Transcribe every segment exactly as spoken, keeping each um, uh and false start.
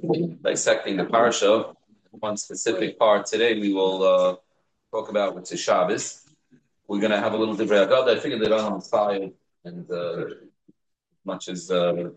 dissecting the parsha. One specific part today we will uh, talk about, which is Shabbos. We're going to have a little divrei agada. I figured that I'm tired, and uh, much as uh,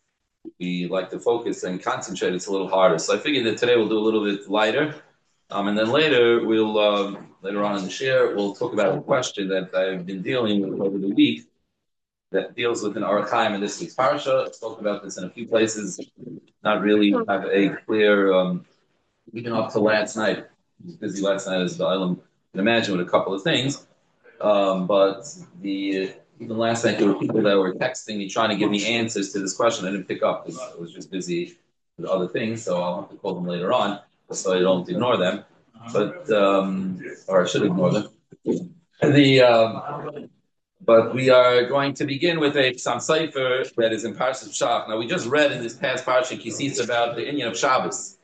we like to focus and concentrate, it's a little harder. So I figured that today we'll do a little bit lighter, um, and then later we'll um, later on in the share we'll talk about a question that I've been dealing with over the week that deals with an Arachayim in this week's parsha. I spoke about this in a few places. Not really have a clear, um, even up to last night. I was busy last night as the island can imagine with a couple of things. Um, but the even last night there were people that were texting me trying to give me answers to this question. I didn't pick up because I was just busy with other things, so I'll have to call them later on so I don't ignore them. But um, or I should ignore them. The um, But we are going to begin with a Psalm Sefer that is in Parshas Shach. Now, we just read in this past Parsha Kisisa about the Inyan of Shabbos.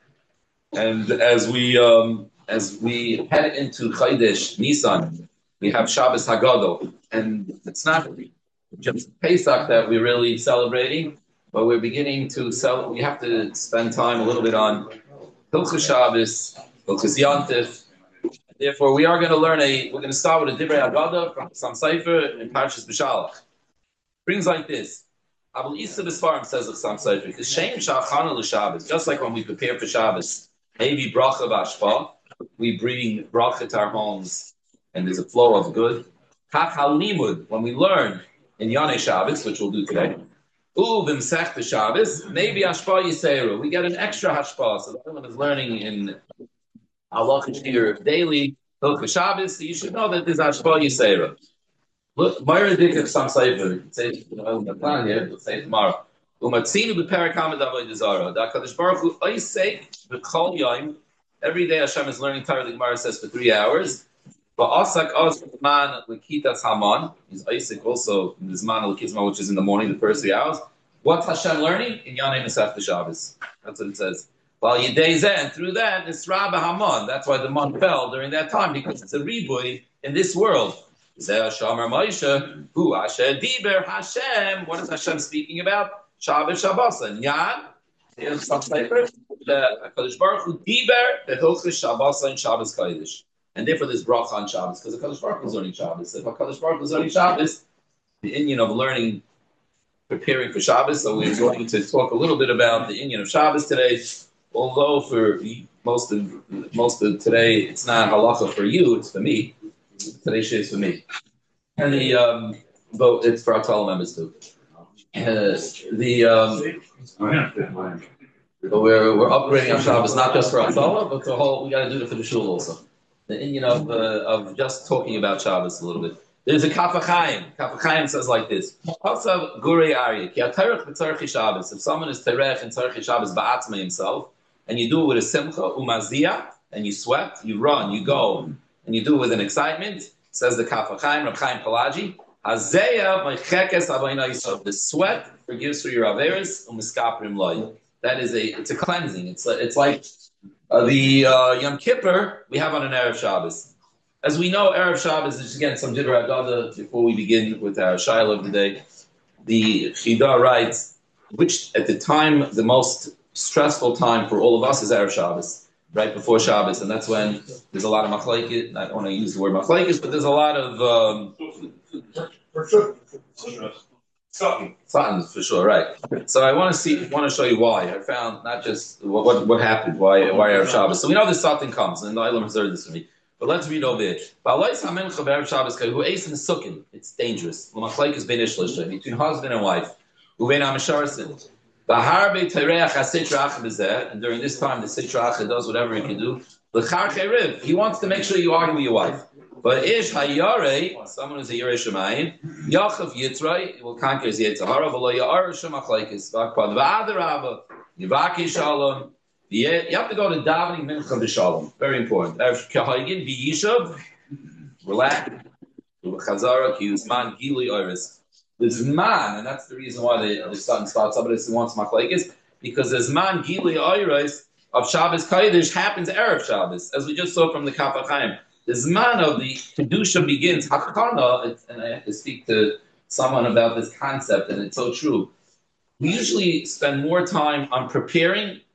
And as we um, as we head into Chodesh Nisan, we have Shabbos Haggadah. And it's not just Pesach that we're really celebrating, but we're beginning to sell. We have to spend time a little bit on Hilchos Shabbos, Hilchos Yantif. Therefore, we are going to learn a. We're going to start with a Divrei Agada from Psalm Sefer in Parshas B'Shalach. Brings like this. Abul Isa B'Sfarim says of Psalm Sefer, because Shem Shachana l'Shabbos, just like when we prepare for Shabbos, maybe bracha b'ashpa, we bring bracha to our homes, and there's a flow of good. Kach halimud, when we learn in Yonei Shabbos, which we'll do today, U b'Msech Shabbos, maybe ashpa yiseru. We get an extra hashpa, so the woman is learning in Allah here daily, Hilchos Shabbos, so you should know that there's Ashpa Yisera. Look, Myra Dikach Sam Sefer, say, I'm not planning here, we'll say tomorrow. Umatzinu b'Perek Hamad Avodah Zarah. Da Kadosh Baruch Hu Oisek b'Kol Yom. Every day Hashem is learning Torah. The Gemara says for three hours. But Asak Oz Man L'Kitas Haman. He's Oisek also in this Man L'Kitas Haman, which is in the morning, the first three hours. What's Hashem learning? In Yanei Masech Shabbos. That's what it says. Well, Yedei and through that, it's Rabba Hamon. That's why the mon fell during that time, because it's a riboy in this world. Zeh Shomer Moshe, Hu Asher Diber Hashem. What is Hashem speaking about? Shabbos Shabbos and Yan. Here's some paper. The Kadosh Baruch Hu Diber the Hilchos Shabbos and Shabbos Kodesh, and therefore there's bracha on Shabbos because the Kadosh Baruch Hu is learning Shabbos. If Kadosh Baruch Hu is learning Shabbos, the Inyan of learning, preparing for Shabbos. So we're going to talk a little bit about the Inyan of Shabbos today. Although for most of most of today, it's not halacha for you; it's for me. Today's shit is for me, and the um, but it's for our fellow members too. Uh, the um, but we're we're upgrading our Shabbos not just for our fellow, but the whole. We got to do it for the shul also. The Inyan of uh, of just talking about Shabbos a little bit. There's a Kaf HaChaim. Kaf HaChaim says like this: Also, Gurei Aryeh, Ki Atarech b'Tzarchi Shabbos. If someone is terech and Tzarchi Shabbos ba'atzma himself, and you do it with a simcha, umazia, and you sweat, you run, you go, and you do it with an excitement, says the Kaf HaChaim, Reb Chaim Pelagi, Hazeya meichekes abayna yisrael. The sweat forgives for your averis, umiskaprim loy. That is a, it's a cleansing. It's it's like uh, the uh, Yom Kippur we have on an Erev Shabbos. As we know, Erev Shabbos is again some Divrei Agada. Before we begin with our Shiloh of the day, the Chida writes, which at the time the most stressful time for all of us is Erev Shabbos, right before Shabbos, and that's when there's a lot of machlekes. I don't want to use the word machlekes, but there's a lot of um, for sure, something, something for sure, right? So I want to see, want to show you why. I found not just what what, what happened, why why Erev Shabbos. So we know this something comes, and the Eilam reserved this for me. But let's read over it. It's dangerous. Between husband and wife. And during this time, the Sitra Acha does whatever he can do. He wants to make sure you argue with your wife. But Ish Hayare, someone who's a Yerei Shemayim, Yachav Yitzray, will conquer his Yetzirah, V'lo Ya'ar Shemachlaikis, V'akpad V'adarabba, Yivaki Shalom. You have to go to davening mincha b'shalom. Very important. Kahaygin v'yishav, relax. Chazara ki uzman gili oris. The zman, and that's the reason why the, the sun starts up, but it wants machlekes, because the zman gili oris of Shabbos Kodesh happens erev Shabbos, as we just saw from the Kaf HaChaim. The zman of the kedusha begins hakana, and I have to speak to someone about this concept, and it's so true. We usually spend more time on preparing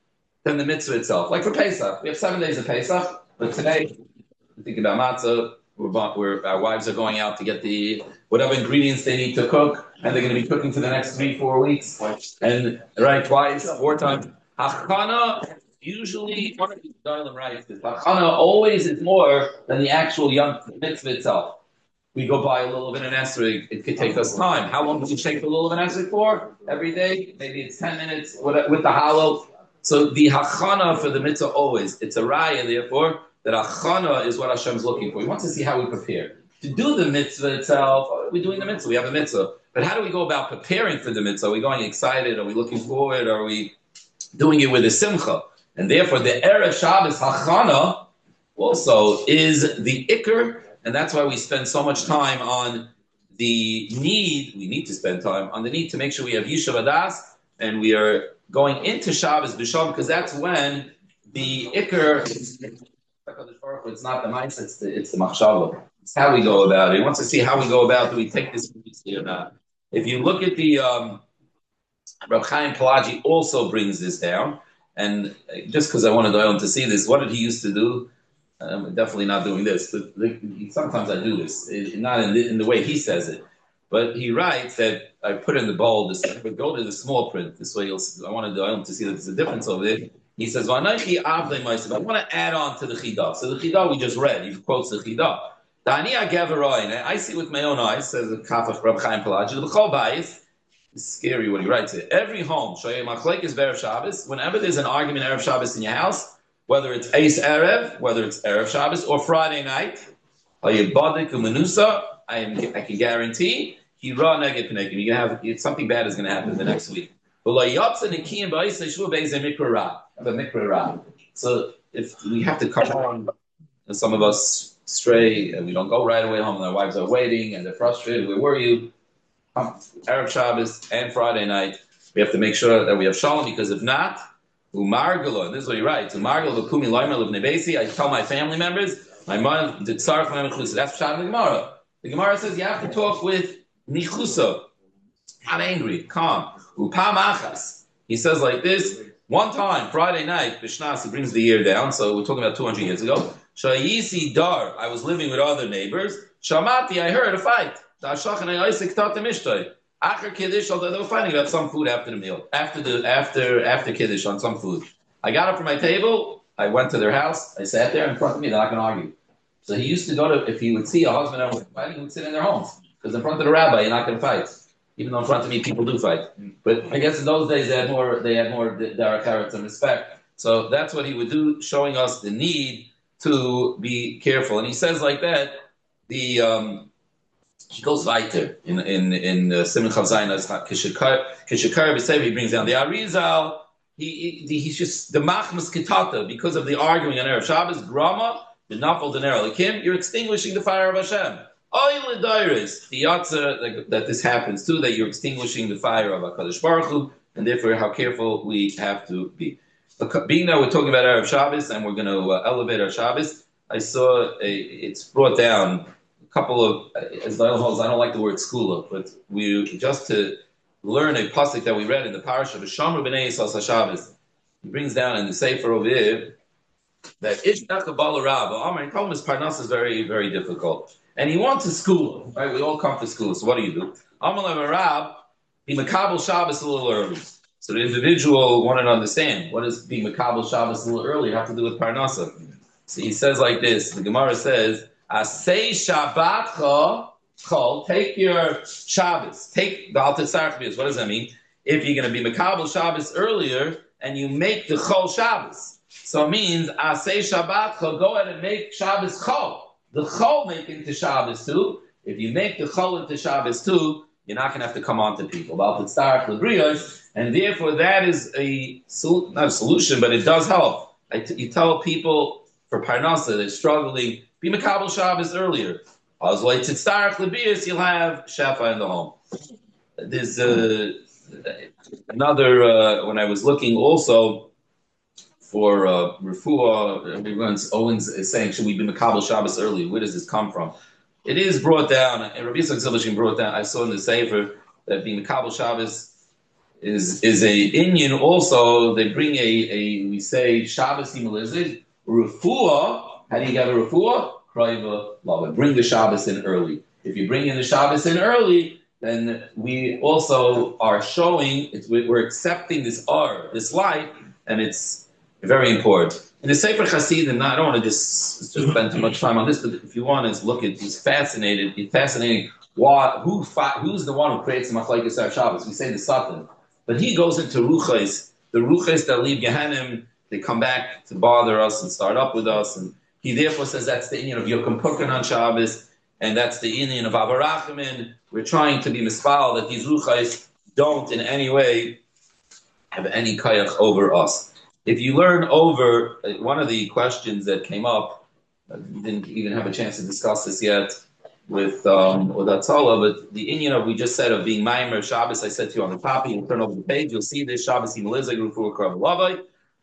than the mitzvah itself. Like for Pesach, we have seven days of Pesach, but today, we think about matzah. We're, we're, our wives are going out to get the whatever ingredients they need to cook, and they're going to be cooking for the next three, four weeks, and right, twice, four times. Hachana usually one of these darling rights. Hachana always is more than the actual young mitzvah itself. We go buy a little bit of an esrog. It could take us time. How long do we shake the little bit of an esrog for? Every day? Maybe it's ten minutes with, with the hollow. So the hachana for the mitzvah always, it's a raya, therefore, that hachana is what Hashem's looking for. He wants to see how we prepare. To do the mitzvah itself, we're doing the mitzvah, we have a mitzvah. But how do we go about preparing for the mitzvah? Are we going excited? Are we looking forward? Are we doing it with a simcha? And therefore, the Erev Shabbos hachana also is the ikr. And that's why we spend so much time on the need, we need to spend time on the need to make sure we have Yishuv Adas, and we are going into Shabbos B'Shalom, because that's when the Iker, it's not the mindset, it's the, it's the Machshava. It's how we go about it. He wants to see how we go about it. Do we take this seriously or not? If you look at the, um, Reb Chaim Pelagi also brings this down, and just because I wanted Doyle to see this, what did he used to do? I'm definitely not doing this, but sometimes I do this, not in the, in the way he says it. But he writes that I put in the bold, this, but go to the small print. This way, you'll. I wanted to, to see that there's a difference over there. He says, "I want to add on to the chidah." So the chidah we just read, he quotes the chidah. I see with my own eyes, says the Kafach Reb Chaim Pelagi. The Chol Bayis. It's scary what he writes here. Every home, is Erev Shabbos. Whenever there's an argument Erev Shabbos in your house, whether it's Eis Erev, whether it's Erev Shabbos, or Friday night, I can guarantee, you're gonna have something bad is going to happen the next week. So if we have to come on, and some of us stray, and we don't go right away home, and our wives are waiting, and they're frustrated, where were you? Erev Shabbos and Friday night, we have to make sure that we have Shalom, because if not, Umargalo, and this is what he writes. Umargalo v'kumi loymer l'vnei I tell my family members, my mom did tzarech my mechusa. That's pshat in the Gemara. The Gemara says you have to talk with nichusa, not angry, calm. Upam achas. He says like this. One time, Friday night, Bishnas, he brings the year down. So we're talking about two hundred years ago. Shayisi dar. I was living with other neighbors. Shamati. I heard a fight. Da'ashachan ayisik tata mishtay. After Kiddush, although they were finding out some food after the meal, after the after after Kiddush on some food. I got up from my table. I went to their house. I sat there in front of me. They're not going to argue. So he used to go to, if he would see a husband and a wife fighting, he would sit in their homes, because in front of the rabbi, you're not going to fight. Even though in front of me, people do fight. But I guess in those days, they had more. They had more derech eretz and respect. So that's what he would do, showing us the need to be careful. And he says like that. The um, He goes weiter in in in Siman Chav Zayin as Kishakar B'Sev. He brings down the Arizal. He, he he's just the Machmas Kitata, because of the arguing on Erev Shabbos. Grama the Nafal Dener Elikim. You're extinguishing the fire of Hashem. Oil Dairis the Yatza that this happens too. That you're extinguishing the fire of Hakadosh Baruch Hu, and therefore how careful we have to be. Being that we're talking about Erev Shabbos and we're going to uh, elevate our Shabbos, I saw a, it's brought down. Couple of, as Doyle holds, I don't like the word skula, but we just to learn a pasuk that we read in the parasha of Shamru b'nei Yisrael Hashabbos. He brings down in the Sefer over here that Ish Nachabal Rab, Amar, he told him his parnas is very, very difficult, and he wants a school. Right, we all come to school. So what do you do? Amar Rab, be makabel Shabbos a little early. So the individual wanted to understand what does being makabel Shabbos a little early have to do with parnasa. So he says like this. The Gemara says, Asay Shabbat Chol, take your Shabbos, take the Alter Sarchbius. What does that mean? If you're going to be Makabel Shabbos earlier and you make the Chol Shabbos, so it means Asay Shabbat Chol, go ahead and make Shabbos Chol. The Chol make into Shabbos too. If you make the Chol into Shabbos too, you're not going to have to come on to people about the Tzarech L'Briyos, and therefore that is a not a solution, but it does help. Like you tell people for Parnasa they're struggling. Be Makabel Shabbos earlier. Ozlay Tzarech L'Briyos, you'll have Shafa in the home. There's uh, another, uh, when I was looking also for uh, Refuah, everyone's Owens is saying, should we be Makabel Shabbos early? Where does this come from? It is brought down, and Rabbi Yitzchak Zilberstein brought down, I saw in the Sefer, that being Makabel Shabbos is is a Inyan also. They bring a, a we say Shabbos Imalizid, Refuah. How do you get a Refuah? Kraiva Lava. Bring the Shabbos in early. If you bring in the Shabbos in early, then we also are showing, it's, we're accepting this R, this light, and it's very important. In the Sefer Hasidim, I don't want to just, just spend too much time on this, but if you want to look at, he's fascinated, he's fascinating. What, who, who's the one who creates the Machlekes Erev Shabbos? We say the Satan. But he goes into Ruchais, the Ruchais that leave Gehenim, they come back to bother us and start up with us, and he therefore says that's the Indian of Yokem Pukan on Shabbos, and that's the Indian of Avarachamin. We're trying to be mispal that these Ruchais don't in any way have any kayach over us. If you learn over, one of the questions that came up, I didn't even have a chance to discuss this yet with um, with Atzola, but the Indian of, we just said, of being Maimer Shabbos, I said to you on the top, you turn over the page, you'll see this Shabbos Imalizah Grufu Krav Lavai.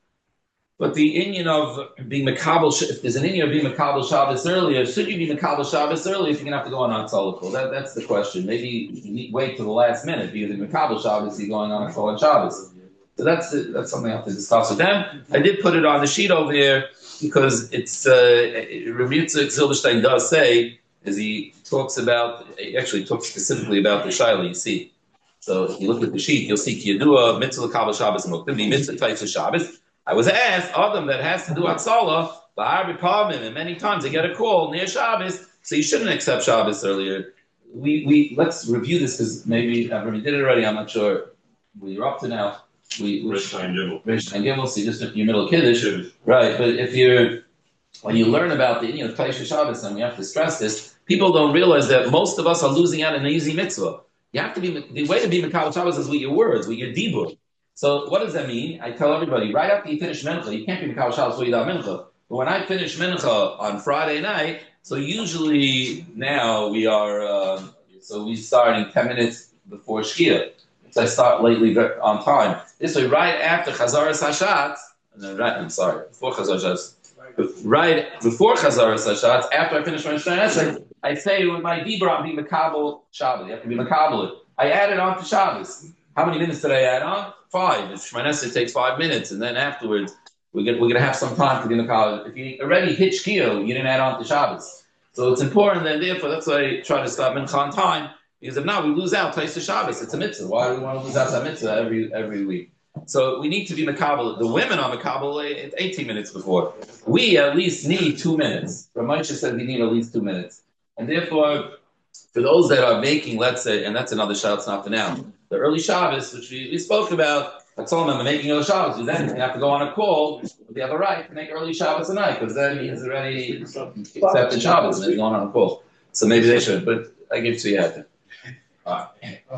But the Indian of being Makabel, if there's an Indian of being Makabel Shabbos earlier, should you be Makabel Shabbos early if you're going to have to go on Atzola? That, that's the question. Maybe you need wait till the last minute because in Makabel Shabbos you're going on Atzola Shabbos. So that's that's something I have to discuss with them. I did put it on the sheet over here because it's uh, Rav Yitzchak Zilberstein does say, as he talks about, he actually talks specifically about the Shaila, you see. So if you look at the sheet, you'll see Kiyadua, Mitzvah Kabbalah Shabbos, and Mokdim, Mitzvah Taisa Shabbos. I was asked, Adam that has to do Atzola, Ba'arbi Parmin, and many times they get a call near Shabbos, so you shouldn't accept Shabbos earlier. We we let's review this because maybe I already did it already. I'm not sure. We're up to now. We Rish and Gimel. Rish and Gimel. So just if you're middle Kiddush, right? But if you're when you learn about the you know Taisa Shabbos, and we have to stress this, people don't realize that most of us are losing out in an easy mitzvah. You have to be the way to be Makabel Shabbos is with your words, with your dibur. So what does that mean? I tell everybody, right after you finish Mincha, you can't be Makabel Shabbos without Mincha. But when I finish Mincha on Friday night, so usually now we are, uh, so we're starting ten minutes before Shkia. So I start lately on time. This way, right after Chazaras Hashatz, no, right, I'm sorry, before Chazaras Hashatz, right before Chazaras Hashatz, after I finish my Shemona I say with my Dibur, I'm being Makabel Shabbos. You have to be Makabel. I add it on to Shabbos. How many minutes did I add on? Five. If Shemona takes five minutes, and then afterwards we're going we're to have some time to do Makabel. If you already hit Shkia, you didn't add on to Shabbos. So it's important, and therefore that's why I try to stop Mincha on time. Because if not, we lose out Taisa Shabbos. It's a mitzvah. Why do we want to lose out that mitzvah every every week? So we need to be Makabel. The women are Makabel eighteen minutes before. We at least need two minutes. Ramosha said we need at least two minutes. And therefore, for those that are making, let's say, and that's another shout, it's not for now, the early Shabbos, which we, we spoke about, I told them I'm making early Shabbos. Then you have to go on a call. We have a right to make early Shabbos tonight because then he's already accepted Shabbos and he's going on a call. So maybe they should, but I give it to you after. Uh,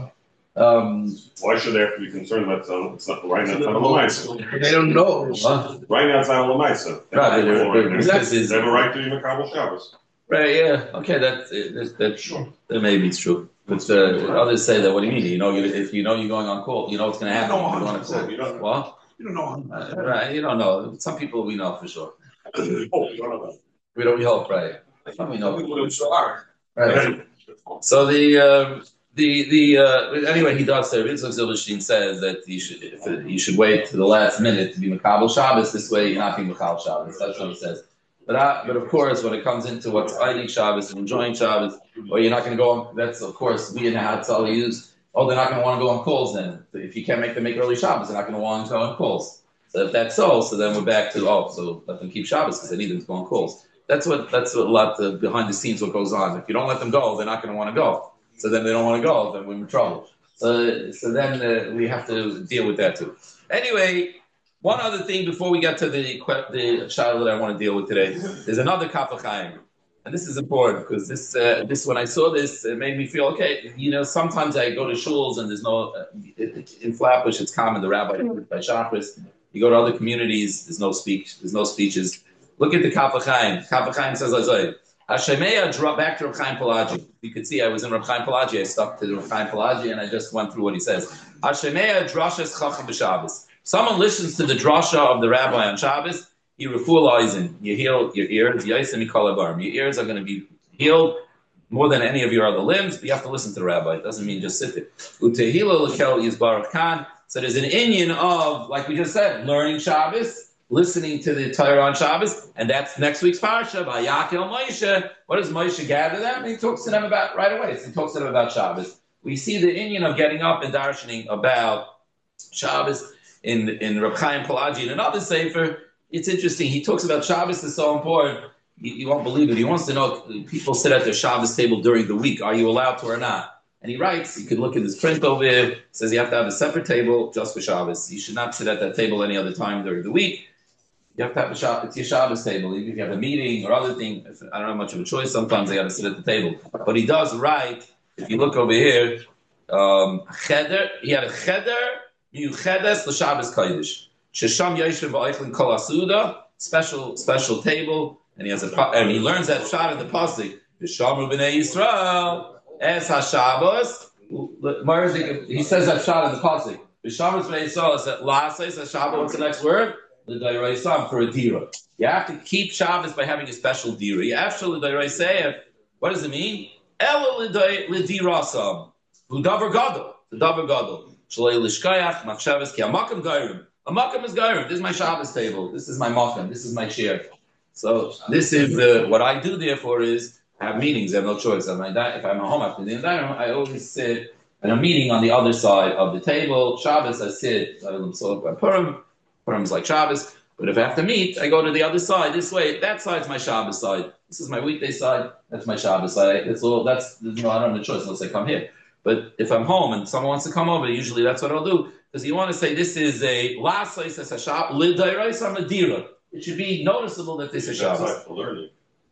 um, Why should they have to be concerned about that? It's not right now. It's not a Lamaisa. They don't know. Huh? Right now, it's not a Lamaisa. Right, they have a right to be Makabel Shabbos. Right. Yeah. Okay. That's that, that, sure. That maybe it's true. But uh, others say that. What do you mean? You know, you, if you know you're going on call, you know what's going to happen. You don't know. On call. You don't, what? You don't know. Uh, right. You don't know. Some people we know for sure. Oh, you don't know. We don't. We hope. Right. Some we know. People sure are. Right. So the. Um, The the uh, anyway he does say Yitzchak Zilberstein says that you should if, you should wait to the last minute to be Makabel Shabbos. This way you're not being Makabel Shabbos. That's what he says. But I, but of course when it comes into what's eating Shabbos and enjoying Shabbos, or you're not going to go on. That's of course we in the Hatzal use. Oh, they're not going to want to go on calls then. If you can't make them make early Shabbos, they're not going to want to go on calls. So if that's so, so then we're back to oh, so let them keep Shabbos because they need them to go on calls. That's what that's what a lot uh, behind the scenes what goes on. If you don't let them go, they're not going to want to go. So then they don't want to go, then we're in trouble. So, so then uh, we have to deal with that too. Anyway, one other thing before we get to the the child that I want to deal with today, there's another Kaf HaChaim. And this is important because this, uh, this when I saw this, it made me feel, okay, you know, sometimes I go to shuls and there's no, uh, in Flatbush it's common, the rabbi by Shachris. You go to other communities, there's no speech, there's no speeches. Look at the Kaf HaChaim. Kaf HaChaim says, Azay, Hashemeya drop back to Reb Chaim Pelagi. You could see I was in Reb Chaim Pelagi. I stuck to Reb Chaim Pelagi and I just went through what he says. Hashemeya drashas chacham b'Shabbos. Someone listens to the drasha of the rabbi on Shabbos. You refuel eisen. You heal your ears. Yaisem mikol abarim. Your ears are going to be healed more than any of your other limbs. But you have to listen to the rabbi. It doesn't mean just sit there. Utehila lekel yizbarach kan. It's So there's an inyan of, like we just said, learning Shabbos, listening to the Torah on Shabbos, and that's next week's parsha. Vayakel Moshe. What does Moshe gather them? He talks to them about right away. He talks to them about Shabbos. We see the inyan of getting up and darshaning about Shabbos in in Reb Chaim Pelagi and another sefer. It's interesting. He talks about Shabbos is so important. You, you won't believe it. He wants to know people sit at their Shabbos table during the week. Are you allowed to or not? And he writes, you can look at this print over here, it says you have to have a separate table just for Shabbos. You should not sit at that table any other time during the week. You have to have a Shabbos, it's your Shabbos table. Even if you have a meeting or other thing, I don't have much of a choice, sometimes I got to sit at the table. But he does write, if you look over here, um, cheder, he had a cheder, miuchedes l'Shabbos kodesh. Shesham yoshev v'oichlin kol asuda, special, special table, and he has a, and he learns that shot in the pasuk, V'shamru b'nei Yisrael, Es HaShabbos, he says that shot in the pasuk. V'shamru b'nei Yisrael is that lases HaShabbos. What's the next word? L'dairaisam, for a dira. You have to keep Shabbos by having a special dira. You actually l'dairaisam. What does it mean? Elo l'dirasam, l'davar gadol, l'davar gadol. Shalei l'shkayach machshavos ki amakam gairim. Amakam is gairim. This is my Shabbos table. This is my makam. This is my chair. So this is uh, what I do. Therefore, is I have meetings. I have no choice. If I'm at home after the dining room, I always sit in a meeting on the other side of the table. Shabbos, I sit. So Purim, Purim is like Shabbos. But if I have to meet, I go to the other side. This way, that side's my Shabbos side. This is my weekday side. That's my Shabbos side. It's all. That's you know, I don't have a choice unless I come here. But if I'm home and someone wants to come over, usually that's what I'll do. Because you want to say this is a lasais as a shab lidayrais amadira. It should be noticeable that this is Shabbos. For learning.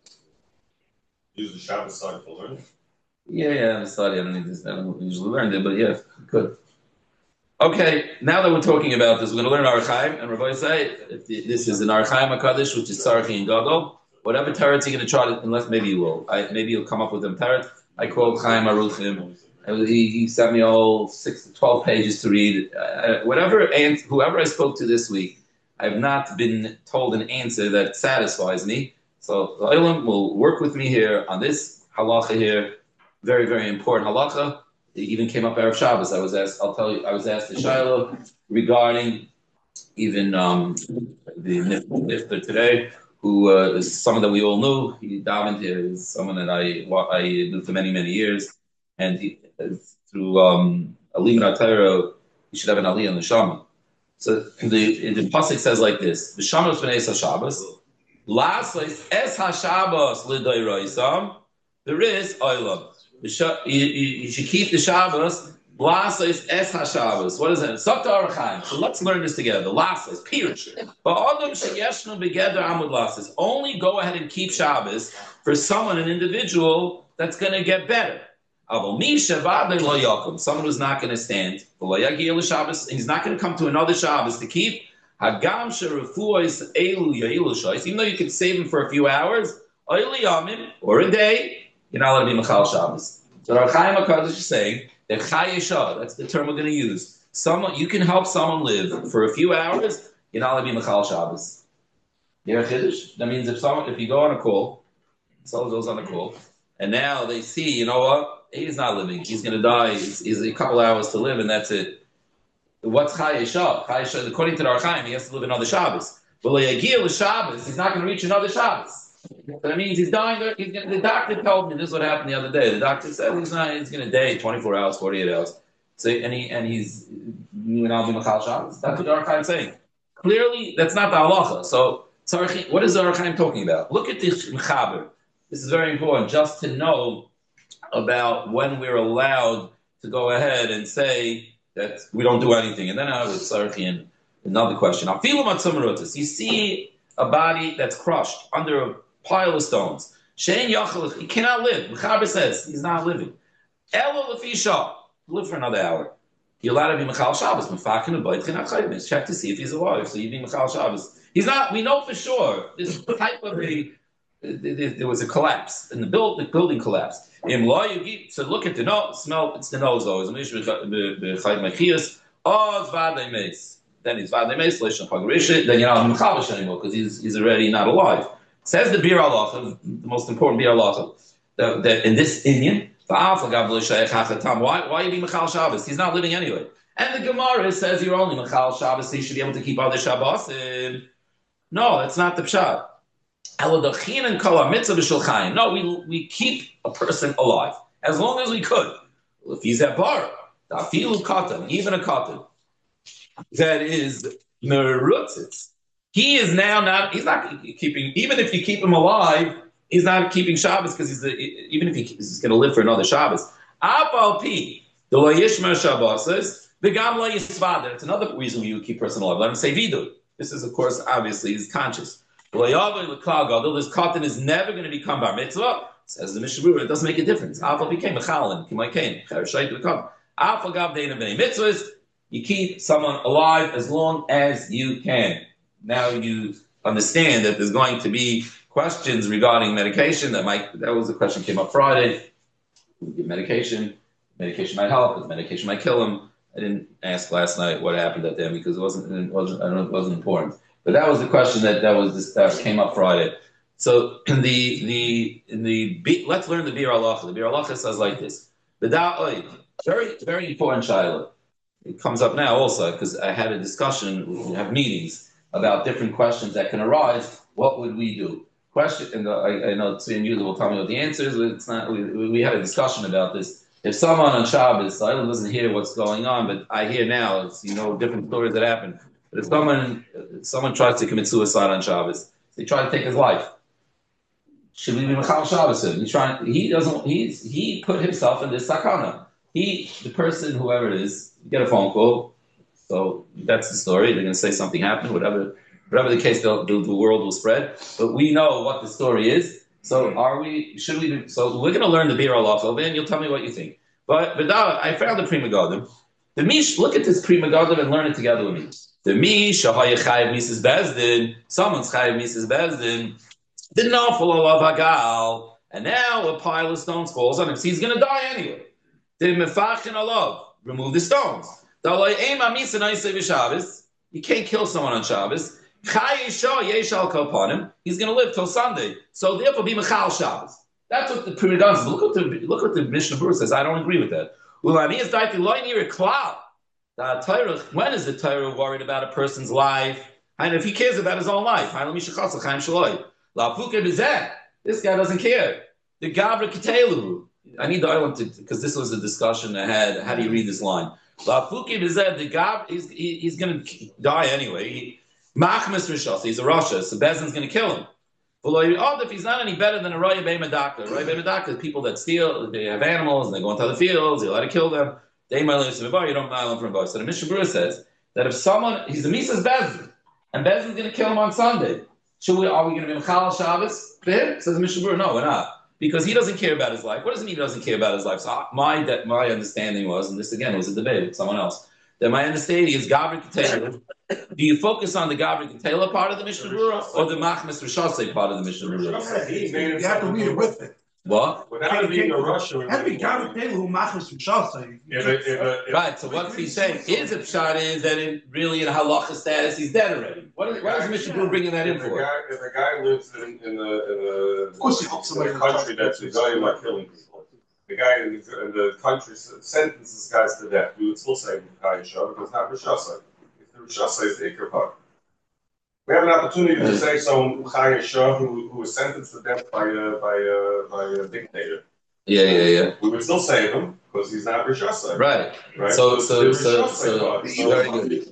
Use the Shabbos side for learning. Yeah, yeah, I'm sorry, I don't need this. I don't usually learn it, but yeah, good. Okay, now that we're talking about this, we're going to learn Orach Chaim, and Rabbi say this is an Orach Chaim HaKadosh, which is Tzarachi and Gadol. Whatever teretz you're going to try to, unless maybe you will. I, maybe you'll come up with them teretz. I quote Chaim Aruchim. He, he sent me all six to twelve pages to read. Uh, whatever, and whoever I spoke to this week, I have not been told an answer that satisfies me. So the Olam will work with me here on this halacha here. Very, very important halacha. It even came up Erev Shabbos. I was asked, I'll tell you, I was asked the Shiloh regarding even um, the Nifter today, who uh, is someone that we all knew. He davened here, is someone that I I knew for many, many years. And he, through um, Alim Ratayro, he should have an Aliyah in the Shama. So the, the Pasuk says like this: V'shamas b'nei Shabbos, Lasles es HaShabbos l'doiraisam. There is oilam. You should keep the Shabbos. Lasles es HaShabbos. What is that? Sokta Orach Chaim. So let's learn this together. Lasles, Pirush. But Adam sheyeshnu begeder amud lasles. Only go ahead and keep Shabbos for someone, an individual that's going to get better. Someone who's not going to stand, he's not going to come to another Shabbos to keep. Even though you can save him for a few hours, or a day, you're not allowed to be Machal Shabbos. So Orach Chaim HaKadosh is saying that Chayesha, that's the term we're going to use. Someone, you can help someone live for a few hours, you're not allowed to be Machal Shabbos. You hear Chiddush? That means if someone, if you go on a call, someone goes on a call, and now they see, you know what? He's not living. He's going to die. He's, he's a couple hours to live, and that's it. What's Chayesha? Chayesha, according to the Orach Chaim, he has to live another Shabbos. But Le'yagil Shabbos, he's not going to reach another Shabbos. So that means he's dying. He's gonna, the doctor told me this is what happened the other day. The doctor said he's not. He's going to die twenty-four hours, forty-eight hours. So and he and he's now doing Machal Shabbos. That's what the Orach Chaim is saying. Clearly, that's not the halacha. So, what is the Orach Chaim talking about? Look at this mechaber. This is very important, just to know about when we're allowed to go ahead and say that we don't do anything. And then I was sorry, another question. You see a body that's crushed under a pile of stones. He cannot live. Mechaber says he's not living. Elo lefisha, live for another hour. You're allowed to be Machal Shabbos. Check to see if he's alive. So you be Machal Shabbos. He's not. We know for sure. This type of a there was a collapse and the, build, the building collapsed. So look at the nose, smell. It's the nose always. Then he's vade meis. Then you're not mechavish anymore because he's he's already not alive. Says the Bir Allah, the most important Bir Allah, that in this Indian, why why are you being Machal Shabbos? He's not living anyway. And the Gemara says you're only Mechal Shabbos, so you should be able to keep other Shabbos. And no, that's not the pshat. No, we we keep a person alive as long as we could. If he's at bar, even a cotton, that is merutzitz. He is now not. He's not keeping. Even if you keep him alive, he's not keeping Shabbos because he's the, even if he, he's going to live for another Shabbos. Apal pi the lo yishmer Shabbos the gam lo yisvader. It's another reason you keep person alive. Let him say vidu. This is, of course, obviously he's conscious. This cotton is never going to become bar mitzvah. Says the Mishnah Berurah, it doesn't make a difference. Apal became a chalin, kimaykain, chershayt lekam. Apal gav deina b'nei mitzvahs. You keep someone alive as long as you can. Now you understand that there's going to be questions regarding medication. That might that was the question that came up Friday. We give medication. Medication might help, but medication might kill him. I didn't ask last night what happened at them because it wasn't it wasn't I don't know it wasn't important. But that was the question that that was that came up Friday. So in the the in the let's learn the Bir Halacha. The Bir Halacha says like this. Very very important shiloh. It comes up now also because I had a discussion. We have meetings about different questions that can arise. What would we do? Question, and I, I know Tzvi and Yudah will tell me what the answer is, but it's not. We, we had a discussion about this. If someone on Shabbos, I doesn't hear what's going on, but I hear now. It's you know different stories that happen. But if someone someone tries to commit suicide on Shabbos, they try to take his life. Should we be Mechal Shabbos him? He trying. He doesn't. He's he put himself in this sakana. He, the person, whoever it is, you get a phone call. So that's the story. They're going to say something happened, whatever, whatever the case, the, the, the world will spread. But we know what the story is. So are we? Should we? Do, so we're going to learn the Bir Halacha, and you'll tell me what you think. But but now I found the Pri Megadim. The Mish, look at this Pri Megadim and learn it together with me. The Mish, Shahaya Chayav Misas Bezdin. Someone's Chayav Misas Bezdin. The Nafal Alav Hagal, and now a pile of stones falls on him. So he's going to die anyway. The Mefachin Alav, remove the stones. You can't kill someone on Shabbos. He's going to live till Sunday. So therefore, be Mechal Shabbos. That's what the Pri Megadim says. Look what the look what the Mishnah Berurah says. I don't agree with that. When is the Torah worried about a person's life? And if he cares about his own life, this guy doesn't care. The Gavra Ketelu. I need the island to because this was a discussion I had. How do you read this line? The Gav, he's, he, he's going to die anyway. Machmas Rishas, he's a Rasha, so Bezin's going to kill him. If he's not any better than a Raya Bey Medaka, Raya Bey Medaka is people that steal, they have animals, and they go into other fields, you're allowed to kill them. They might lose from a bar, you don't mile them from a bar. So the Mishnah Berurah says that if someone, he's a Mises Bezin, and Bezin's going to kill him on Sunday, should we, are we going to be Mechal Shabbos for him? Says the Mishnah Berurah, no, we're not. Because he doesn't care about his life. What does it mean he doesn't care about his life? So my that my understanding was, and this again was a debate with someone else, that my understanding is Gavri Ketela. Do you focus on the Gavri Ketela part of the Mishnah Berurah or the Machmas Rishasei part of the Mishnah Berurah? You have to read it with it. What? Without being a Russian. It had to be Gavri Ketela who Machmas Rishasei. Right, so what he's saying is a pshat is that in, really in halacha status he's dead already. What is, why is the Mishnah Berurah bringing that in if for? A guy, if a guy lives in, in, the, in, the, of course he helps in a country that's a guy like killing people, the guy in the, in the country sentences guys to death, we would still say Chayesha because it's not Rishasei. If the Rishasei is the Iker part. We have an opportunity to say someone Chayesha who who was sentenced to death by a by a by a dictator. Yeah, yeah, yeah. We would still save him because he's not Rishasei. Right. Right. So, so, so, so, so, very good.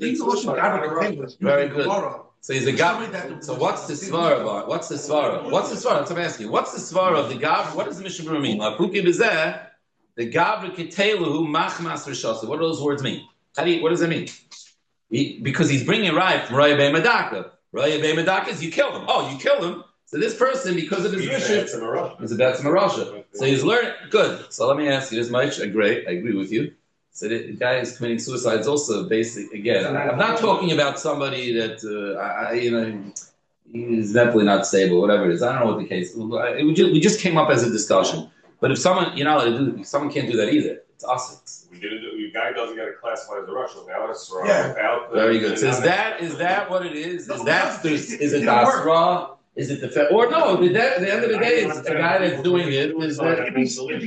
Very good. So he's a Gav. So what's the svara about? What's the svara? What's the svara? That's what I'm asking you. What's the svara of the Gav? What does the Mishnah Berurah mean? Lapuki b'zeh, the Gavra Ketelu Machmas Rishasei. What do those words mean? How do you, what does that mean? He, because he's bringing it right from Raya Bey Medaka. Raya Bey Medaka is you kill him. Oh, you kill him. So this person, because of his mission, is a Betzim Rasha. So he's learning. Good. So let me ask you this much. I agree. I agree with you. So the guy is committing suicide is also basic. Again, I'm not talking about somebody that uh, I, you know, he's definitely not stable. Whatever it is, I don't know what the case. It, we, just, we just came up as a discussion. But if someone, you know, do, someone can't do that either. It's us. We did it. The guy doesn't get classified as a Russian without a Sra. Yeah. Without the, very good. So is that is that what it is? Is that is it the Asra? Is it the fe- or no? The, the end of the day, it's a guy that's doing it. Is that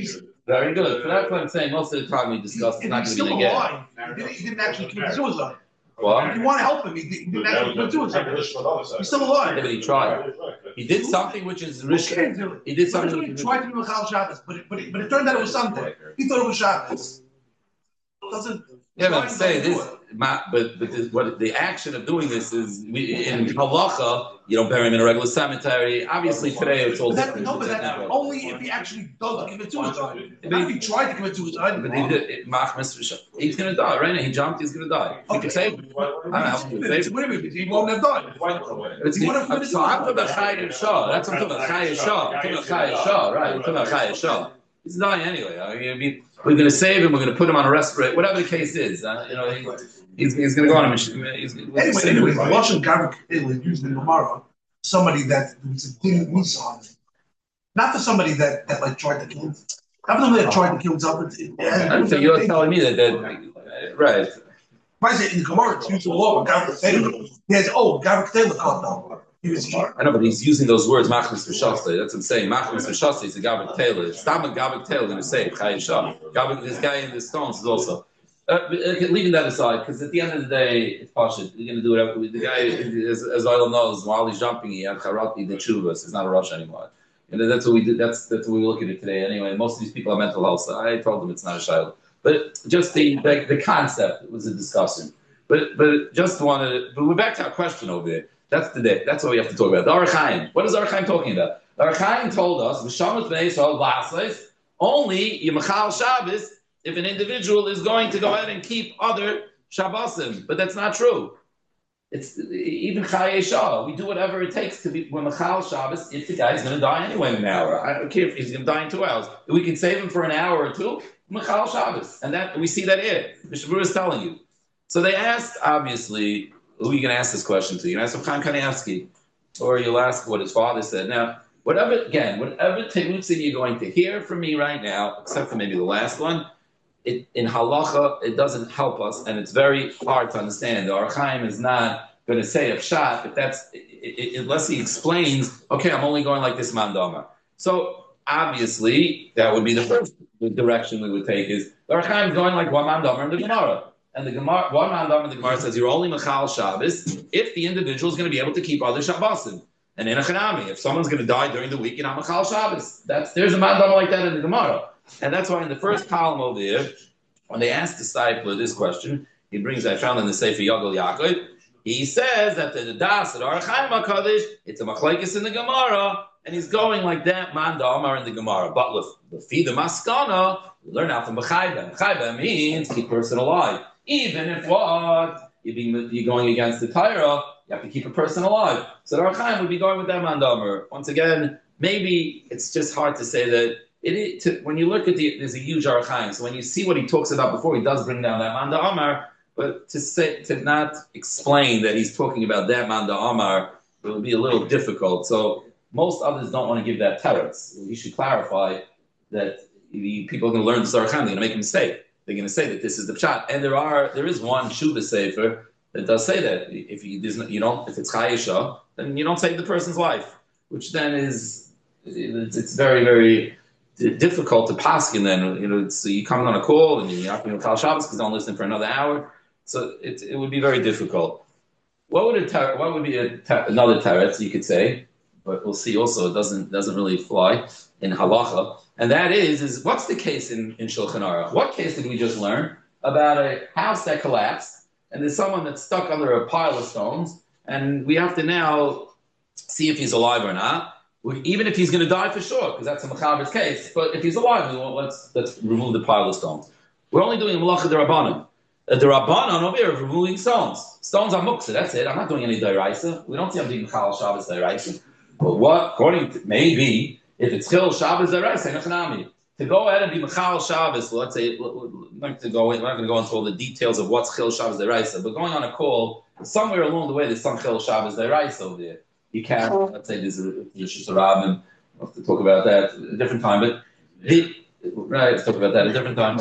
Very good. So that's what I'm saying. Most of the time we discuss it's If not he's going to still be again. alive, he didn't, he didn't actually commit suicide. What? You want to help him, he didn't, he didn't actually commit suicide. He's still Yeah, alive. but he tried. He did something which is rich. He did something. He tried to be Michal Shabbos, but it, but, it, but it turned out it was Sunday. He thought it was Shabbos. Doesn't. Yeah, but I'm saying this, but but this, what the action of doing this is we, in halacha. You don't bury him in a regular cemetery. Obviously, today it's all But that, different. no, but that's only if he actually does commit suicide. Not if he tried to commit suicide. But he did. It, he's going to die, right? He jumped. He's going to die. You can save him. I don't know. Save him. Wait a minute, he won't have died. It's, he, I'm, so I'm talking about Chayei Shah. That's what I'm talking about. Chayei Shah. I'm talking about Chayei Shah, right? I'm talking about Chayei Shah. He's dying anyway. I mean, we're going to save him. We're going to put him on a respirator. Whatever the case is, uh, you know, he, he's, he's going to go on a machine. He's, Anyway, anyway, the Russian Gavrik is used in Gemara. Somebody that was a din Nissan, not for somebody that, that like tried to kill him. Not for somebody that tried to kill himself. It, it, so you're telling me that, that right? Why is it in the Gemara? It's used a lot. Gavrik Taylor. He has oh Gavrik Taylor caught down. He was. I know, but he's using those words. Machmas v'shasei. That's what I'm saying. Machmas v'shasei is a Gavrik Taylor. Stop a Gavrik Taylor going to say Chayei Shah. Gavrik, this guy in the stones is also. Uh, leaving that aside, because at the end of the day, it's Pashut. You're going to do whatever. The guy, as, as Oil knows, while he's jumping, he had Charati, the Chuvas. He's not a rush anymore. And that's what we do. That's that's what we look at it today. Anyway, most of these people are mental health. So I told them it's not a shiloh. But just the, the the concept was a discussion. But but just wanted. But we're back to our question over there. That's the day. That's what we have to talk about. The Orach Chaim. What is Orach Chaim talking about? The Orach Chaim told us V'shamat b'nei Yisrael v'asleis only Yemachal Shabbos. If an individual is going to go ahead and keep other Shabbosim, but that's not true. It's even Chayei Shah. We do whatever it takes to be when Machal Shabbos. If the guy's going to die anyway in an hour, I don't care if he's going to die in two hours. If we can save him for an hour or two, Machal Shabbos, and that we see that here. Mishabur is telling you. So they asked, obviously, who are you going to ask this question to? You can ask Chaim Kanievsky, or you'll ask what his father said. Now, whatever again, whatever terutzim you're going to hear from me right now, except for maybe the last one. It, in halacha, it doesn't help us, and it's very hard to understand. The Orach Chaim is not going to say a pshat if that's it, it, unless he explains. Okay, I'm only going like this mandama. So obviously, that would be the first direction we would take. Is the Orach Chaim is going like one mandama in the Gemara, and the Gemara, one mandama in the Gemara says you're only machal Shabbos if the individual is going to be able to keep other Shabbosim. And in a Chanami, if someone's going to die during the week, you're not machal Shabbos. That's there's a mandama like that in the Gemara. And that's why in the first column over there, when they asked the disciple this question, he brings, I found in the Sefer Yagol Yaakov, he says that the Das at Orach Chaim HaKadosh, it's a machlekes in the Gemara, and he's going like that, man da'amar in the Gemara. But with the feed the maskana, we learn out from B'chayba. B'chayba means keep person alive. Even if what? You're, being, you're going against the Torah, you have to keep a person alive. So the Orach Chaim would be going with that man da'amar. Once again, maybe it's just hard to say that. It is, to, when you look at the, there's a huge Orach Chaim. So when you see what he talks about before, he does bring down that man da'amar. But to say to not explain that he's talking about that man da'amar, it would be a little difficult. So most others don't want to give that teretz. You should clarify that the people are going to learn the Orach Chaim. They're going to make a mistake. They're going to say that this is the pshat. And there are there is one Shuvah sefer that does say that if you there's no, you don't if it's Chayei Shah, then you don't save the person's life, which then is it's, it's very very difficult to paskin. Then you know it's, you come on a call and you have to Chal Shabbos because don't listen for another hour. So it it would be very difficult. What would a ter- what would be a ter- another teretz you could say, but we'll see. Also, it doesn't doesn't really fly in halacha, and that is is what's the case in in Shulchan Aruch? What case did we just learn about a house that collapsed and there's someone that's stuck under a pile of stones, and we have to now see if he's alive or not. Even if he's going to die for sure, because that's a mechaber's case. But if he's alive, we want, let's let's remove the pile of stones. We're only doing malacha derabanan. Uh, the rabbanon over here of removing stones. Stones are muksa. That's it. I'm not doing any deraisa. We don't see I'm doing mechal Shabbos deraisa. But what? According to maybe if it's chil Shabbos deraisa, nechanami. To go ahead and be mechal Shabbos. Well, let's say we're not to go. We're not going to go into all the details of what's chil Shabbos deraisa. But going on a call, somewhere along the way, there's some chil Shabbos deraisa over there. You can't, let's say there's a Rishus Rabbim, we'll have to talk about that at a different time, but the, right, let's talk about that at a different time.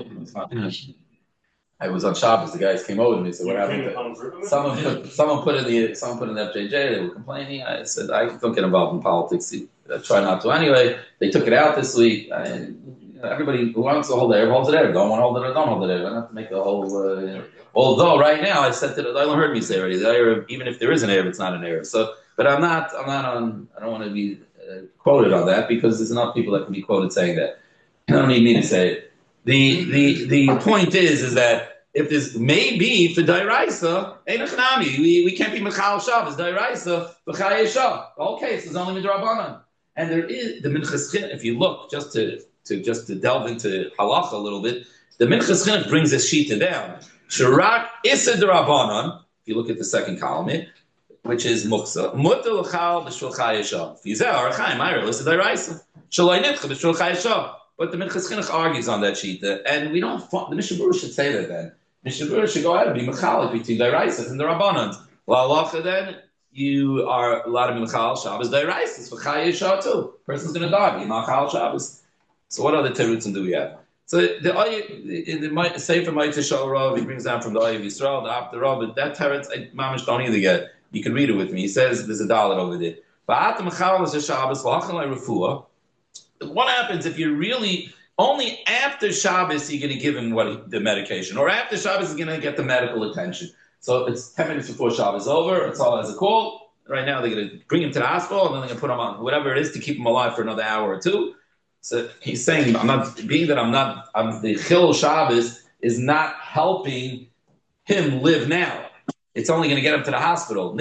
I was on Shabbos, the guys came over to me and said, what happened to someone put, someone put in the someone put in the F J J, they were complaining. I said, I don't get involved in politics. I try not to anyway. They took it out this week. I, you everybody who wants to hold it, holds it there. Don't want to hold it, or don't hold it there. I don't have to make the whole. Uh, you know. Although right now I said to the Lailam heard me say already, the Arab, even if there is an Arab, it's not an Arab. So, but I'm not, I'm not on. I don't want to be uh, quoted on that because there's enough people that can be quoted saying that. I don't need me to say it. The the the point is is that if there's maybe for Dairaisa, we we can't be Mechal Shabbos Dairaisa for Chayesha. The whole case is only Midrabanan, and there is the Minchas Chinuch. If you look just to to just to delve into halacha a little bit, the Minchas Chinuch brings this shita down. Shirak Issa Darabanan. If you look at the second column, it, which is Muksa Mutal Chal B'Shul Chayesha. Fizeh Archaim Ira Issa Dairaisa. Shalai Nitcha B'Shul Chayesha. But the Minchas Chinuch argues on that shita, and we don't. The Mishnah Berurah should say that then. Mishnah Berurah should go ahead and be mechalik between Dairaisa and the Rabbanans. Well, halacha then you are allowed to be mechal Shabbos Dairaisa for Chayesha too. Person's going to die, be mechal Shabbos. So what other terutzim do we have? So the in the Sefer Ma'itah Shal Rav, he brings down from the Oyev Yisrael, the After Rav, but that teretz I mamish don't either get. You can read it with me. He says there's a dalet over there. Ba'at mechal is a Shabbos la'achal refuah. What happens if you're really only after Shabbos you're going to give him what he, the medication, or after Shabbos you're going to get the medical attention? So it's ten minutes before Shabbos is over. It's all as a call. Right now they're going to bring him to the hospital, and then they're going to put him on whatever it is to keep him alive for another hour or two. So he's saying, I'm not being that I'm not. I'm, the Chil Shabbos is not helping him live now. It's only going to get him to the hospital.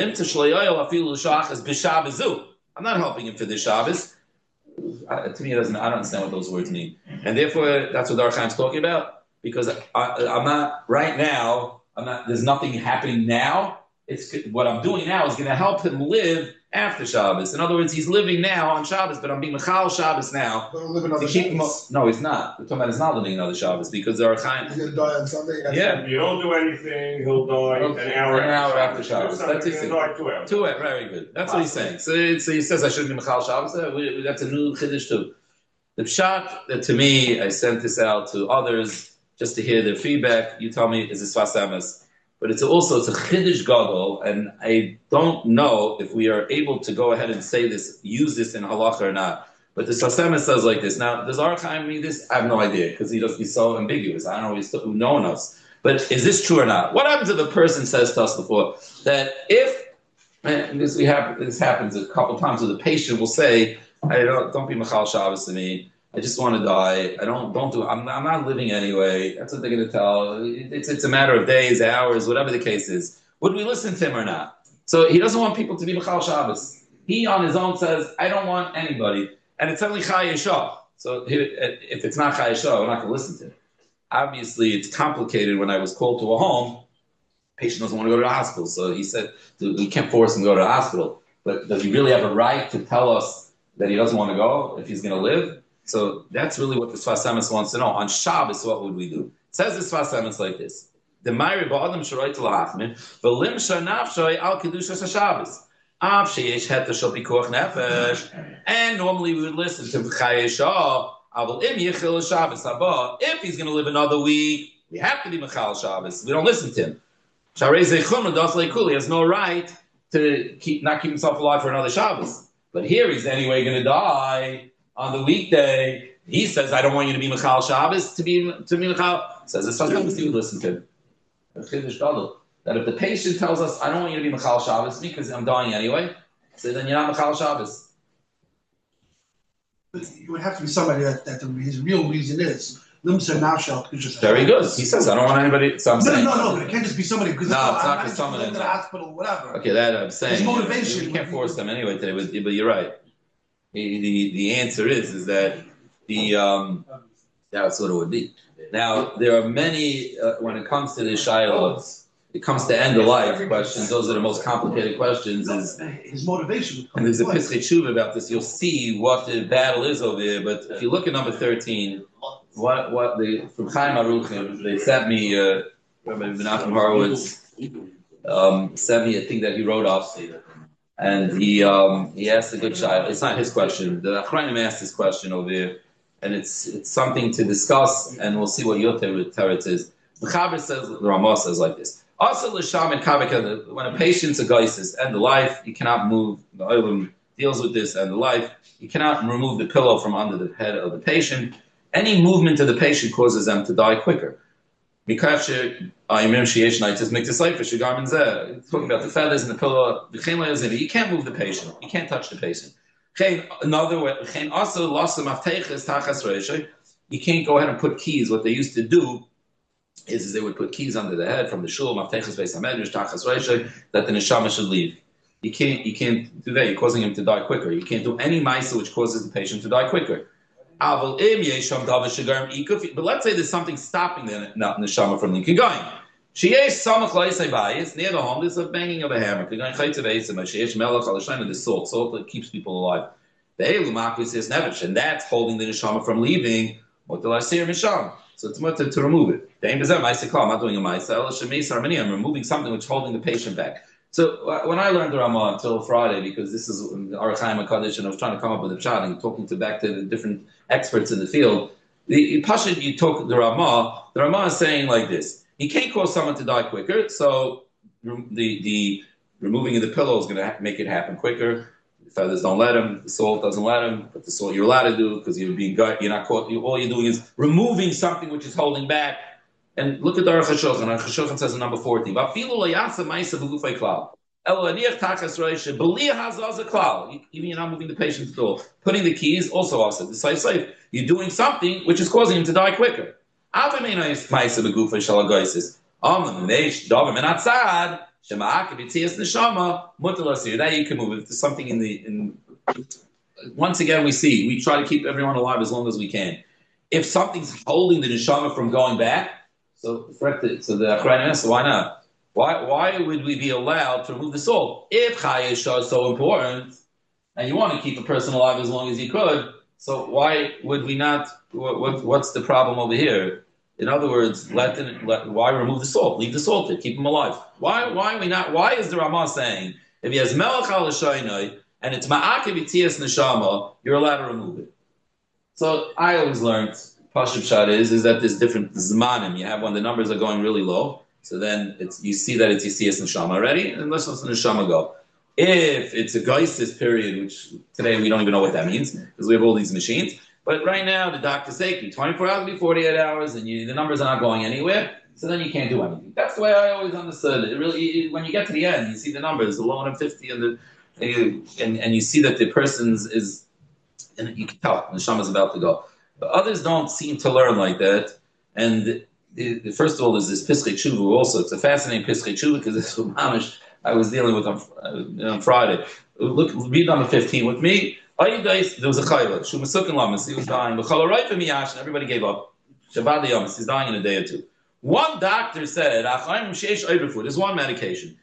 I'm not helping him for the Shabbos. Uh, to me, it doesn't. I don't understand what those words mean, and therefore that's what Dar Chaim's talking about. Because I, I'm not right now. I'm not. There's nothing happening now. It's what I'm doing now is going to help him live after Shabbos. In other words, he's living now on Shabbos, but I'm being mechal Shabbos now to keep him. No, he's not. We're talking about he's not living another Shabbos because Dar Chaim. He's going to die on Sunday. Yeah. If you don't do anything, he'll die an hour. An hour after Shabbos. Shabbos. That's his thing. Two hours. Two hours. Very good. That's what he's saying. So, so he says I shouldn't be mechal Shabbos. That's a new chiddush too. The pshat that to me, I sent this out to others just to hear their feedback. You tell me, is this Sfas Emes? But it's also, it's a chiddush gadol, and I don't know if we are able to go ahead and say this, use this in halacha or not. But the Sfas Emes says like this. Now, does Ar Chaim mean this? I have no idea, because he does, he's so ambiguous. I don't know, he's still knowing us. But is this true or not? What happens if a person says to us before, that if, and this, we have, this happens a couple times, where the patient will say, I don't don't be mechal Shabbos to me. I just want to die. I don't don't do. I'm not, I'm not living anyway. That's what they're going to tell. It's it's a matter of days, hours, whatever the case is. Would we listen to him or not? So he doesn't want people to be mechal Shabbos. He on his own says, I don't want anybody, and it's only Chayesha. So if it's not Chayesha, we're not going to listen to him. Obviously, it's complicated. When I was called to a home, patient doesn't want to go to the hospital, so he said we can't force him to go to the hospital. But does he really have a right to tell us that he doesn't want to go if he's going to live? So that's really what the Sfas Emes wants to know. On Shabbos, what would we do? It says the Sfas Emes like this: the Ma'iri ba'adam shoroi t'la'achmin v'lim shanafshoy al kedushas haShabbos av sheyesh heter shel pikuach nefesh. And normally we would listen to Chayesha aval im yichil Shabbos haba. If he's going to live another week, we have to be mechal Shabbos. We don't listen to him. Sharei zeichum das leikul. He has no right to keep not keep himself alive for another Shabbos. But here he's anyway going to die on the weekday. He says, I don't want you to be Mechal Shabbos to be to be Mechal. Says it's sometimes you listen to him. That if the patient tells us, I don't want you to be Mechal Shabbos because I'm dying anyway, so then you're not Mechal Shabbos. But it would have to be somebody that, that his real reason is. Very good. He says, I don't want anybody. So I'm no, saying, no, no, but it can't just be somebody because no, it's, it's not because someone in the hospital, whatever. Okay, that I'm saying. His motivation. You can't force them anyway today, but, but you're right. The, the the answer is is that the um that's what it would be. Now there are many uh, when it comes to the shiloh, it comes to end of life questions. Those are the most complicated questions. Is his motivation? And there's a Pischei Tshuva about this. You'll see what the battle is over here. But if you look at number thirteen, what what the from Chaim Aruchim, they sent me uh, Rabbi Menachem Horowitz um, sent me a thing that he wrote up. And he um, he asked a good child. It's not his question. The Achrayim asked this question over here, and it's it's something to discuss. And we'll see what your teretz is. The Chaber says, the Ramah says like this: also l'sham and kavik. When a patient's a geisis and the life, you cannot move. The Olam deals with this and the life. You cannot remove the pillow from under the head of the patient. Any movement of the patient causes them to die quicker. Talking about the feathers and the pillow. You can't move the patient. You can't touch the patient. Another way, you can't go ahead and put keys. What they used to do is, is they would put keys under the head from the shul, that the neshama should leave. You can't, you can't do that. You're causing him to die quicker. You can't do any ma'isa which causes the patient to die quicker. But let's say there's something stopping the neshama from going. Near the home, there's a banging of a hammer. The salt, salt that keeps people alive. And that's holding the neshama from leaving. So it's mutter to remove it. I'm not doing a ma'isa. I'm removing something which is holding the patient back. So when I learned the Ramah until Friday, because this is Aruch Chaim HaKadosh, and I was trying to come up with a pshat and talking to back to the different experts in the field, the Pashut, you talk the Ramah, the Ramah is saying like this: he can't cause someone to die quicker, so the the removing of the pillow is going to make it happen quicker. The feathers don't let him, the salt doesn't let him, but the salt you're allowed to do because you're being gut, you're not caught. You, all you're doing is removing something which is holding back. And look at the Aruch HaShulchan. Aruch HaShulchan says in number fourteen, even you're not moving the patient at all. Putting the keys also offset the safe safe. You're doing something which is causing him to die quicker. That you can move. If there's something in the in, once again we see we try to keep everyone alive as long as we can. If something's holding the neshama from going back, so so the Achrayim, so why not? Why why would we be allowed to remove the salt? If Chayesha is so important, and you want to keep a person alive as long as you could, so why would we not? What, what what's the problem over here? In other words, let, the, let why remove the salt? Leave the salt there, keep him alive. Why why are we not? Why is the Ramah saying if he has melech al shaynai and it's ma'akev yitzias neshama, you're allowed to remove it? So I always learned Pashut Pshat is is that there's different zmanim. You have when the numbers are going really low. So then it's you see that it's Yisiyas Neshama already, and let's let the Neshama go. If it's a Geisis period, which today we don't even know what that means, because we have all these machines, but right now the doctors say it can be twenty-four hours, be forty-eight hours, and you, the numbers are not going anywhere, so then you can't do anything. That's the way I always understood it. It really, it, when you get to the end, you see the numbers, the low and fifty, and the and you, and, and you see that the person's is, and you can tell, the Neshama is about to go. But others don't seem to learn like that, and The, the first of all is this Pischei Tshuva also. It's a fascinating Pischei Tshuva because this was mamish I was dealing with on, uh, on Friday. Look, read number fifteen with me. There was a chayla. Shumasukin lamas. He was dying. And everybody gave up. Shabbat yamas. He's dying in a day or two. One doctor said, "There's one medication.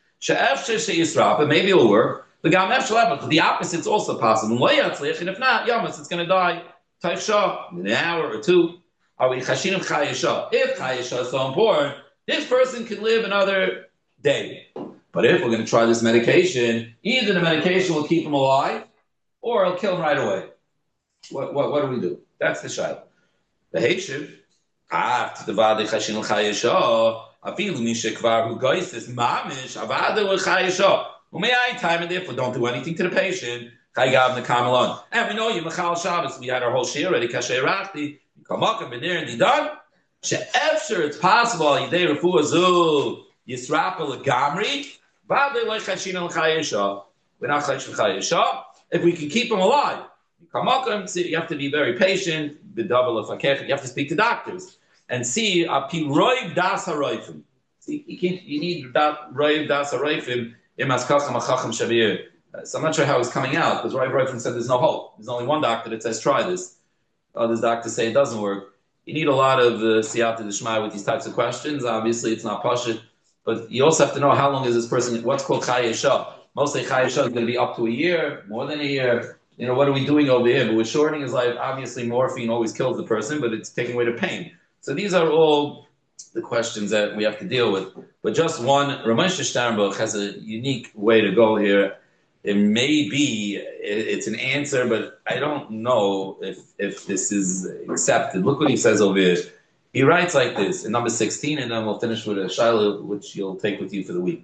But maybe it'll work. The opposite's also possible. And if not, yamas, it's going to die. In an hour or two." Are we chashinim chayesha? If chayesha is so important, this person can live another day. But if we're going to try this medication, either the medication will keep him alive, or it'll kill him right away. What what, what do we do? That's the shayla. The heishiv after the vade chashinim chayesha, afilu mishekvar who goes this mamish avade with chayesha. Umayai time and therefore don't do anything to the patient. Chaygav the kamelon. And we know you mechal Shabbos. We had our whole shir already. Kasher rachti. Kamak and Benir and Didan. She'efsher, it's possible, Yidei Refuah Zu, Yisrapel Gamri, Vade Lech Hashin al Chayesha. We're not Chayesha Chayesha. If we can keep him alive, Kamak, you have to be very patient, the double of Akech, you have to speak to doctors and see, Api Roiv Das HaRoifim. See, you, can't, you need Roiv Das HaRoifim, Imas Kacham Achacham Shavir. So I'm not sure how it's coming out, because Roiv Roifim said there's no hope. There's only one doctor that says try this. Others doctors say it doesn't work. You need a lot of uh, siyata d'shmai with these types of questions. Obviously, it's not pashut, but you also have to know how long is this person. What's called chayesha? Mostly chayesha is going to be up to a year, more than a year. You know, what are we doing over here? But with shortening his life, obviously morphine always kills the person, but it's taking away the pain. So these are all the questions that we have to deal with. But just one, Ramesh Sternbuch has a unique way to go here. It may be, it's an answer, but I don't know if, if this is accepted. Look what he says over here. He writes like this in number sixteen, and then we'll finish with a shaila, which you'll take with you for the week.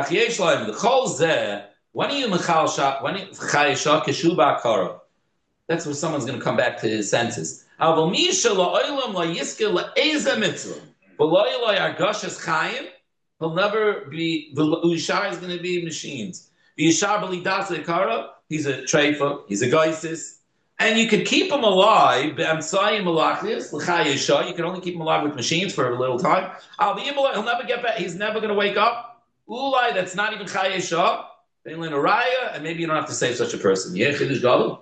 When are you mechal shak? When chayesha keshuba kara? That's where someone's going to come back to his senses. Aval misha la'olam la'iske la'eza mitzvah. V'lo yilay argashas chayim. He'll never be. The Ushar is going to be machines. The Ushar b'lidas lekara. He's a treifa. He's a geisis. And you could keep him alive. Be'amsayim malachlius l'chayesha. You can only keep him alive with machines for a little time. He'll never get back. He's never going to wake up. Ulai, that's not even chayesha. And maybe you don't have to save such a person. Yechidish galu.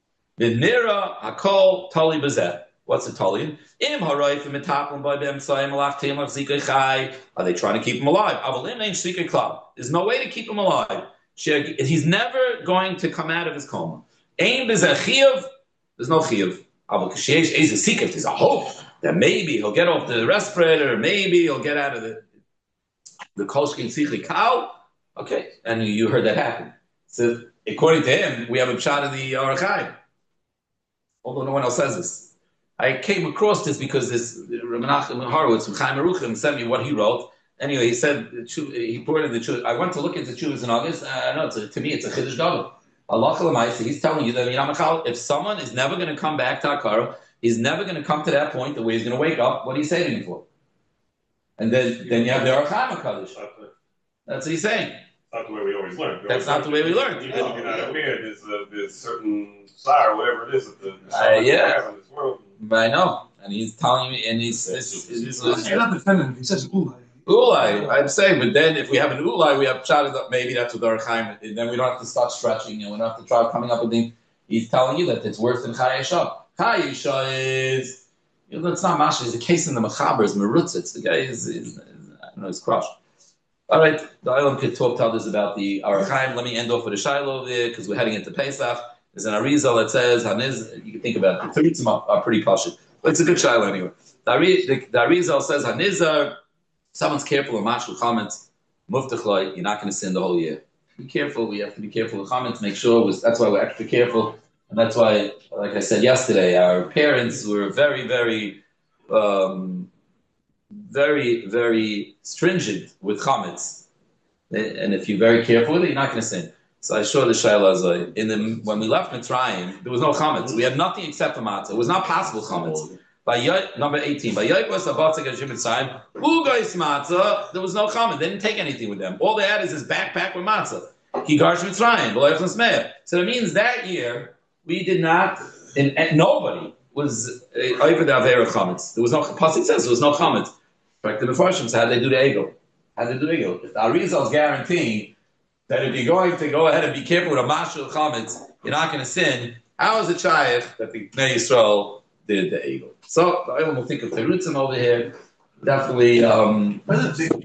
V'nira hakol tali b'zeh. What's a tali? Im haroif imitaplim by be'amsayim malachtim l'chzikay chay. Are they trying to keep him alive? Avalim ain't shvikay klal. There's no way to keep him alive. He's never going to come out of his coma. Aim is a chiyuv. There's no chiyuv. Aval k'sheish is a secret. There's a hope that maybe he'll get off the respirator. Maybe he'll get out of the the kolshkin sichli kal. Okay, and you heard that happen. So according to him, we have a pshat of the Arachai. Although no one else says this. I came across this because this Menachem Horowitz from Chaim Aruchim sent me what he wrote. Anyway, he said he poured in the Chuvas. I went to look into Chuvas in August. I know it's a, to me it's a chiddush gadol. Allah Chalamayse, he's telling you that if someone is never going to come back to Akara, he's never going to come to that point where he's going to wake up. What are you saving him for? And then, then you have the Arachai Makadosh. That's what he's saying. Not the way we always learn. That's not the way we learn. Even if you're not aware, there's a there's certain sire, whatever it is, that the uh, yeah. in this world. I know, and he's telling me, and he's. It's, it's, it's, it's, you're not defending him. He says ulai. Ulai, I'm saying, but then if we have an ulai, we have shouted up. Maybe that's with our chaim, and then we don't have to start stretching, and we don't have to try coming up with things. He's telling you that it's worse than chayesha. Chayesha is, you know, it's not masha. It's a case in the mechaber. It's merutzitz. The guy is, is, is, I don't know, he's crushed. All right, the Olam could talk to others about the Arachaim. Let me end off with a shiloh there because we're heading into Pesach. There's an Arizal that says Haniz. You can think about it. The Terutzim are, are pretty pashut, but it's a good shiloh anyway. The, the, the Arizal says Hanizar. Someone's careful of mashal comments. Muftachloi, you're not going to sin the whole year. Be careful. We have to be careful of comments. Make sure. Was, that's why we're extra careful, and that's why, like I said yesterday, our parents were very, very. Um, very, very stringent with chametz, and if you're very careful with it, you're not going to sin. So I showed the shayla in the when we left Mitzrayim, there was no chametz. We had nothing except for matzah. It was not possible chametz. By number eighteen, by Yoipos Abatzak Hashim Mitzrayim, Ugais matzah, there was no chametz. They didn't take anything with them. All they had is this backpack with matzah. He garsh Mitzrayim, v'loyachnas meir. So it means that year we did not, and, and nobody was over the avera chametz. There was no pasuk says there was no chametz. In fact, the Mefarshim said, how did they do the ego? How did they do the ego? If the Arizal is guaranteeing that if you're going to go ahead and be careful with a mashal chametz, you're not going to sin, how is it shaykh that the Bnei Yisrael did the ego? So, I will think of Terutzim over here. Definitely. Um,